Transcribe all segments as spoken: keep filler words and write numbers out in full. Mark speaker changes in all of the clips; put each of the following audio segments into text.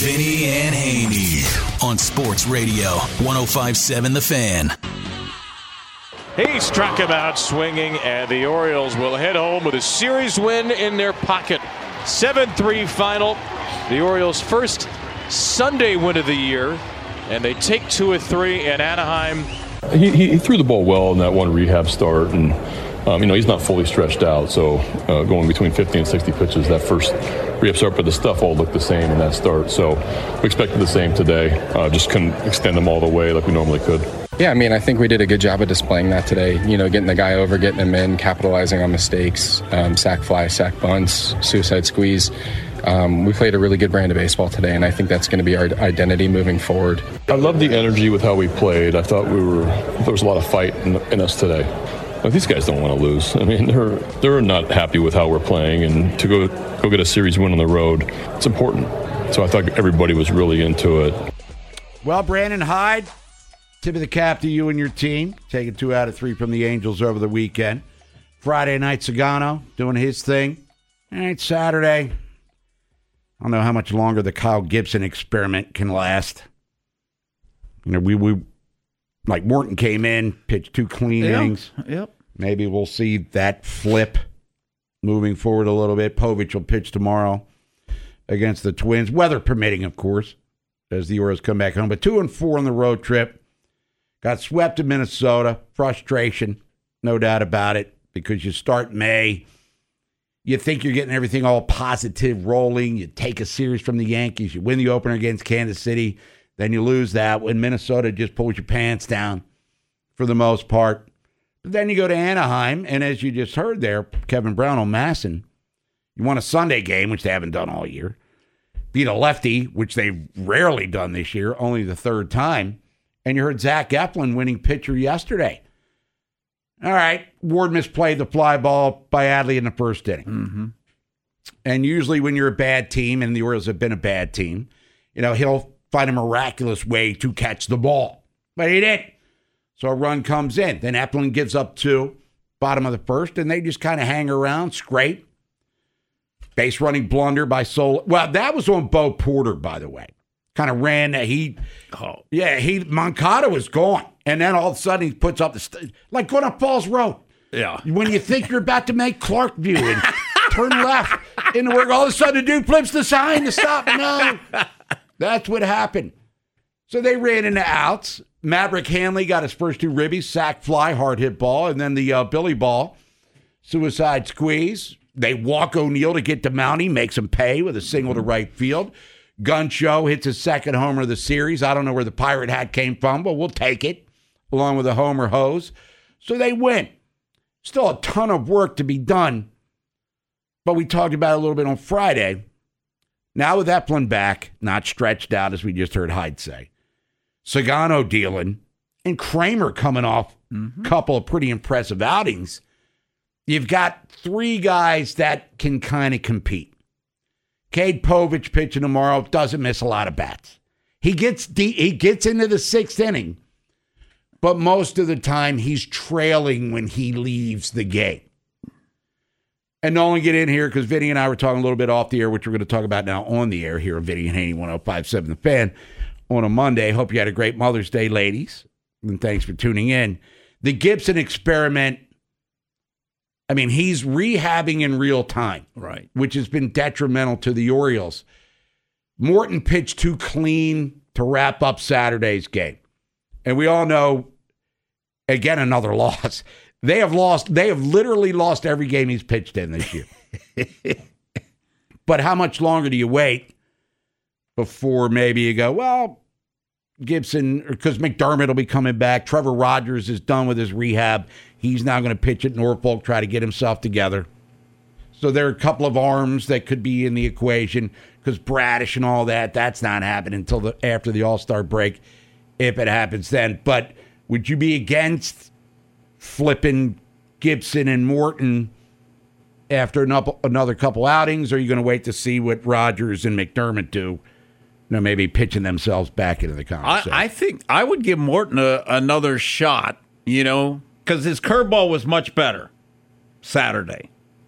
Speaker 1: Vinny and Haney on Sports Radio one oh five point seven The Fan.
Speaker 2: He struck him out swinging, and the Orioles will head home with a series win in their pocket. seven three final. The Orioles' first Sunday win of the year, and they take two or three in Anaheim.
Speaker 3: He, he, he threw the ball well in that one rehab start, and um, you know he's not fully stretched out. So uh, going between fifty and sixty pitches, that first rehab start, but the stuff all looked the same in that start. So we expected the same today. Uh, just couldn't extend them all the way like we normally could.
Speaker 4: Yeah, I mean, I think we did a good job of displaying that today. You know, getting the guy over, getting him in, capitalizing on mistakes, um, sack fly, sack bunts, suicide squeeze. Um, we played a really good brand of baseball today, and I think that's going to be our identity moving forward.
Speaker 3: I love the energy with how we played. I thought we were there was a lot of fight in, in us today. Like, these guys don't want to lose. I mean, they're they're not happy with how we're playing, and to go go get a series win on the road, it's important. So I thought everybody was really into it.
Speaker 5: Well, Brandon Hyde, tip of the cap to you and your team, taking two out of three from the Angels over the weekend. Friday night, Sagano doing his thing. All right, Saturday. I don't know how much longer the Kyle Gibson experiment can last. You know, we, we like Morton came in, pitched two clean
Speaker 6: yep.
Speaker 5: innings.
Speaker 6: Yep.
Speaker 5: Maybe we'll see that flip moving forward a little bit. Povich will pitch tomorrow against the Twins, weather permitting, of course, as the Orioles come back home. But two and four on the road trip. Got swept in Minnesota. Frustration, no doubt about it, because you start May. You think you're getting everything all positive rolling. You take a series from the Yankees. You win the opener against Kansas City. Then you lose that when Minnesota just pulls your pants down for the most part. But then you go to Anaheim, and as you just heard there, Kevin Brown on Masson, you won a Sunday game, which they haven't done all year. Beat a lefty, which they've rarely done this year, only the third time. And you heard Zach Eflin winning pitcher yesterday. All right, Ward misplayed the fly ball by Adley in the first inning.
Speaker 6: Mm-hmm.
Speaker 5: And usually when you're a bad team, and the Orioles have been a bad team, you know, he'll find a miraculous way to catch the ball. But he didn't. So a run comes in. Then Eflin gives up two, bottom of the first, and they just kind of hang around, scrape. Base running blunder by Sol. Well, that was on Bo Porter, by the way. Kind of ran that he, oh. yeah, he, Moncada was gone. And then all of a sudden he puts up the, st- like going up Falls Road.
Speaker 6: Yeah.
Speaker 5: When you think you're about to make Clarkview and turn left into work, all of a sudden the dude flips the sign to stop. No, that's what happened. So they ran into outs. Maverick Hanley got his first two ribbies, sack fly, hard hit ball, and then the uh, Billy ball, suicide squeeze. They walk O'Neill to get to Mountie, makes him pay with a single to right field. Gun Show hits his second homer of the series. I don't know where the pirate hat came from, but we'll take it, along with a homer hose. So they win. Still a ton of work to be done, but we talked about it a little bit on Friday. Now with Eflin back, not stretched out, as we just heard Hyde say, Sagano dealing, and Kramer coming off mm-hmm. a couple of pretty impressive outings, you've got three guys that can kind of compete. Cade Povich pitching tomorrow, doesn't miss a lot of bats. He gets deep, he gets into the sixth inning, but most of the time he's trailing when he leaves the game. And Nolan, get in here because Vinny and I were talking a little bit off the air, which we're going to talk about now on the air here on Vinny and Haney one oh five point seven The Fan on a Monday. Hope you had a great Mother's Day, ladies, and thanks for tuning in. The Gibson experiment, I mean, he's rehabbing in real time,
Speaker 6: right?
Speaker 5: Which has been detrimental to the Orioles. Morton pitched too clean to wrap up Saturday's game. And we all know, again, another loss. They have lost, they have literally lost every game he's pitched in this year. But how much longer do you wait before maybe you go, well, Gibson, because McDermott will be coming back. Trevor Rogers is done with his rehab. He's now going to pitch at Norfolk, try to get himself together. So there are a couple of arms that could be in the equation because Bradish and all that, that's not happening until the, after the All-Star break, if it happens then. But would you be against flipping Gibson and Morton after another couple outings, or are you going to wait to see what Rogers and McDermott do? You know, maybe pitching themselves back into the conversation.
Speaker 6: I, I think I would give Morton a, another shot, you know, because his curveball was much better Saturday.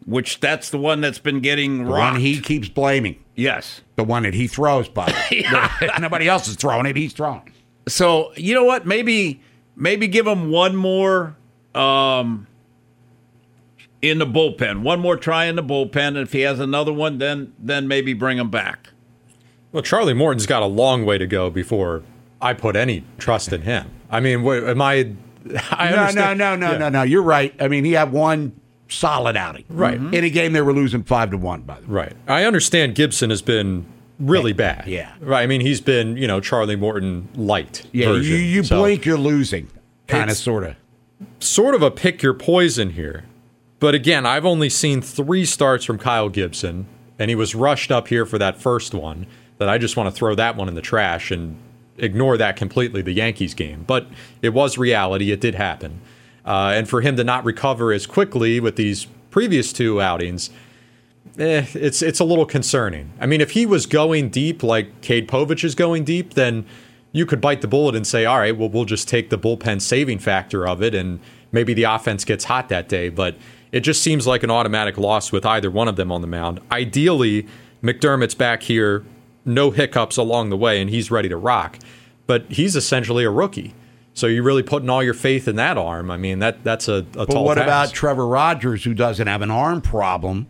Speaker 6: which that's the one that's been getting
Speaker 5: The
Speaker 6: rocked.
Speaker 5: one he keeps blaming.
Speaker 6: Yes.
Speaker 5: The one that he throws, by nobody else is throwing it. He's throwing it.
Speaker 6: So, you know what? Maybe maybe give him one more um, in the bullpen. One more try in the bullpen. And if he has another one, then then maybe bring him back.
Speaker 7: Well, Charlie Morton's got a long way to go before I put any trust in him. I mean, what, am I... I
Speaker 5: no,
Speaker 7: understand.
Speaker 5: no, no, no,
Speaker 7: Yeah.
Speaker 5: no, no. You're right. I mean, he had one solid outing.
Speaker 7: Right.
Speaker 5: In a game they were losing five to one, by the way.
Speaker 7: Right. I understand Gibson has been really bad.
Speaker 5: Yeah.
Speaker 7: Right. I mean, he's been, you know, Charlie Morton light
Speaker 5: Yeah,
Speaker 7: version.
Speaker 5: you, you
Speaker 7: So,
Speaker 5: blink, you're losing. Kind of,
Speaker 7: It's-
Speaker 5: sort of.
Speaker 7: sort of a pick your poison here. But again, I've only seen three starts from Kyle Gibson, and he was rushed up here for that first one, that I just want to throw that one in the trash and ignore that completely, the Yankees game. But it was reality. It did happen. Uh, and for him to not recover as quickly with these previous two outings, eh, it's it's a little concerning. I mean, if he was going deep like Cade Povich is going deep, then you could bite the bullet and say, all right, well, we'll just take the bullpen saving factor of it, and maybe the offense gets hot that day. But it just seems like an automatic loss with either one of them on the mound. Ideally, McDermott's back here, no hiccups along the way, and he's ready to rock. But he's essentially a rookie. So you're really putting all your faith in that arm. I mean, that that's a, a
Speaker 5: But
Speaker 7: tall
Speaker 5: what
Speaker 7: task.
Speaker 5: about Trevor Rogers, who doesn't have an arm problem?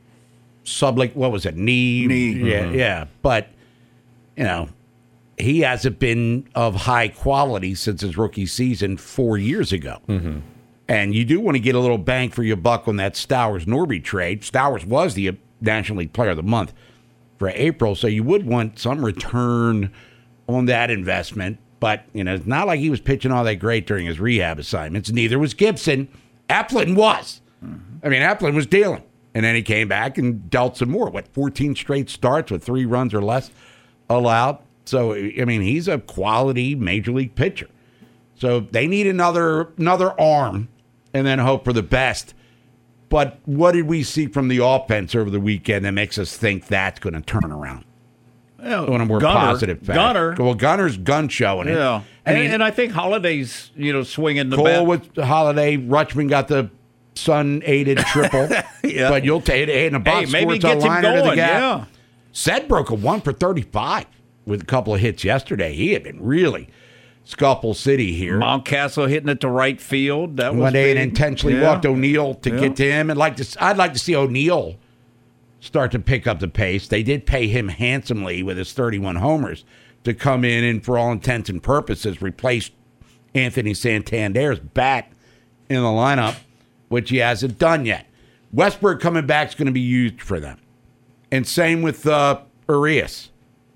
Speaker 5: Sublic, what was it? Knee.
Speaker 6: Knee.
Speaker 5: Yeah,
Speaker 7: Mm-hmm.
Speaker 5: yeah. But, you know, he hasn't been of high quality since his rookie season four years ago.
Speaker 7: Mm-hmm.
Speaker 5: And you do want to get a little bang for your buck on that Stowers-Norby trade. Stowers was the National League Player of the Month for April, so you would want some return on that investment. But, you know, it's not like he was pitching all that great during his rehab assignments. Neither was Gibson. Applin was. I mean, Applin was dealing. And then he came back and dealt some more. What, fourteen straight starts with three runs or less allowed? So, I mean, he's a quality major league pitcher. So they need another another arm and then hope for the best. But what did we see from the offense over the weekend that makes us think that's going to turn around?
Speaker 6: Well,
Speaker 5: On a more
Speaker 6: Gunner,
Speaker 5: positive fact.
Speaker 6: Gunner.
Speaker 5: Well, Gunner's gun showing it.
Speaker 6: Yeah.
Speaker 5: I
Speaker 6: And,
Speaker 5: mean,
Speaker 6: and I think Holiday's, you know, swinging the
Speaker 5: Cole
Speaker 6: bat.
Speaker 5: with Holiday, Rutschman got the sun-aided triple.
Speaker 6: Yeah.
Speaker 5: But you'll take it in a box
Speaker 6: Hey, maybe
Speaker 5: score. It's
Speaker 6: gets
Speaker 5: a
Speaker 6: him
Speaker 5: liner to the
Speaker 6: going,
Speaker 5: gap.
Speaker 6: yeah.
Speaker 5: Sed broke a one for thirty-five with a couple of hits yesterday. He had been really scuffle city here.
Speaker 6: Mountcastle hitting it to right field. That was
Speaker 5: One day and
Speaker 6: big.
Speaker 5: intentionally
Speaker 6: Yeah.
Speaker 5: walked O'Neill to
Speaker 6: Yeah.
Speaker 5: get to him. And like to, I'd like to see O'Neill start to pick up the pace. They did pay him handsomely with his thirty-one homers to come in and, for all intents and purposes, replace Anthony Santander's bat in the lineup, which he hasn't done yet. Westberg coming back is going to be used for them. And same with uh, Urias.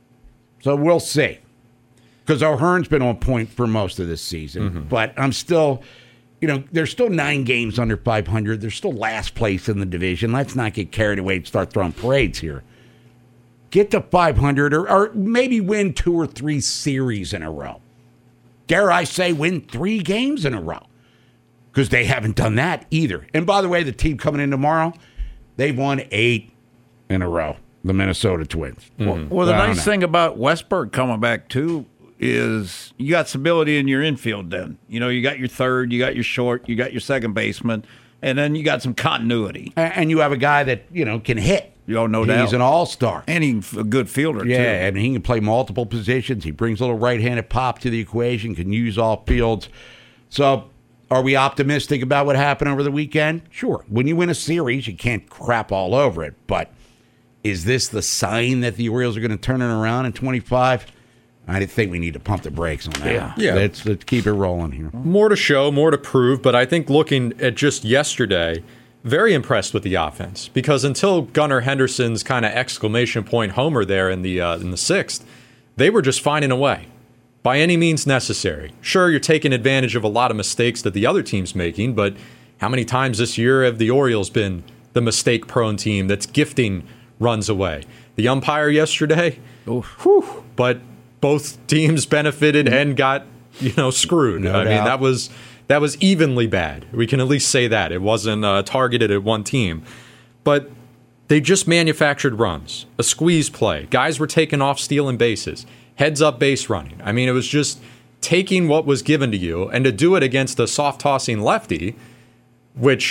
Speaker 5: So we'll see. Because O'Hearn's been on point for most of this season.
Speaker 7: Mm-hmm.
Speaker 5: But I'm still, you know, there's still nine games under five hundred. There's still last place in the division. Let's not get carried away and start throwing parades here. Get to five hundred or, or maybe win two or three series in a row. Dare I say win three games in a row. Because they haven't done that either. And by the way, the team coming in tomorrow, they've won eight in a row. The Minnesota Twins.
Speaker 6: Well, well, the
Speaker 5: I don't
Speaker 6: nice
Speaker 5: know.
Speaker 6: thing about Westberg coming back, too, is you got stability in your infield then. You know, you got your third, you got your short, you got your second baseman, and then you got some continuity.
Speaker 5: A- And you have a guy that, you know, can hit.
Speaker 6: Oh, no
Speaker 5: He's
Speaker 6: doubt.
Speaker 5: an all-star.
Speaker 6: And he's a good fielder,
Speaker 5: Yeah,
Speaker 6: too.
Speaker 5: and he can play multiple positions. He brings a little right-handed pop to the equation, can use all fields. So are we optimistic about what happened over the weekend? Sure. When you win a series, you can't crap all over it. But is this the sign that the Orioles are going to turn it around in twenty-five? I think we need to pump the brakes on that.
Speaker 6: Yeah.
Speaker 7: Yeah.
Speaker 5: Let's, let's keep it rolling here.
Speaker 7: More to show, more to prove, but I think looking at just yesterday, very impressed with the offense, because until Gunnar Henderson's kind of exclamation point homer there in the uh, in the sixth, they were just finding a way by any means necessary. Sure, you're taking advantage of a lot of mistakes that the other team's making, but how many times this year have the Orioles been the mistake-prone team that's gifting runs away? The umpire yesterday, whew, but both teams benefited and got, you know, screwed.
Speaker 5: No
Speaker 7: I mean,
Speaker 5: doubt.
Speaker 7: that was that was evenly bad. We can at least say that. It wasn't uh, targeted at one team. But they just manufactured runs, a squeeze play. Guys were taking off stealing bases, heads up base running. I mean, it was just taking what was given to you, and to do it against a soft tossing lefty, which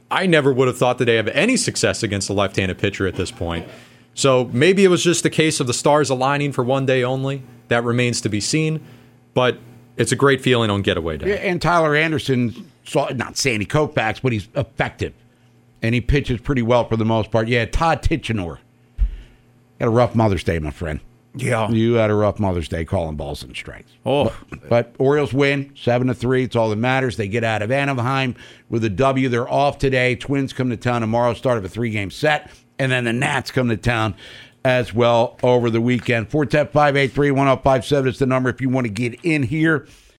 Speaker 7: I never would have thought that they have any success against a left-handed pitcher at this point. So maybe it was just a case of the stars aligning for one day only. That remains to be seen. But it's a great feeling on getaway day.
Speaker 5: Yeah, and Tyler Anderson, saw not Sandy Koufax, but he's effective. And he pitches pretty well for the most part. Yeah, Todd Tichenor. Had a rough Mother's Day, my friend.
Speaker 6: Yeah.
Speaker 5: You had a rough Mother's Day calling balls and strikes.
Speaker 6: Oh.
Speaker 5: But, but Orioles win seven to three. It's all that matters. They get out of Anaheim with a W. They're off today. Twins come to town tomorrow, start of a three-game set. And then the Nats come to town as well over the weekend. four one zero, five eight three, one zero five seven is the number if you want to get in here.